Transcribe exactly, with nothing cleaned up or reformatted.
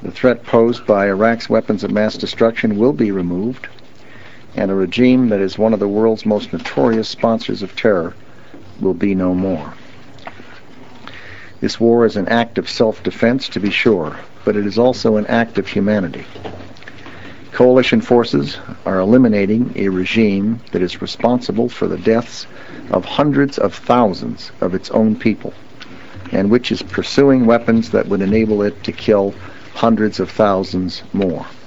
The threat posed by Iraq's weapons of mass destruction will be removed, and a regime that is one of the world's most notorious sponsors of terror will be no more. This war is an act of self-defense, to be sure, but it is also an act of humanity. Coalition forces are eliminating a regime that is responsible for the deaths of hundreds of thousands of its own people, and which is pursuing weapons that would enable it to kill hundreds of thousands more.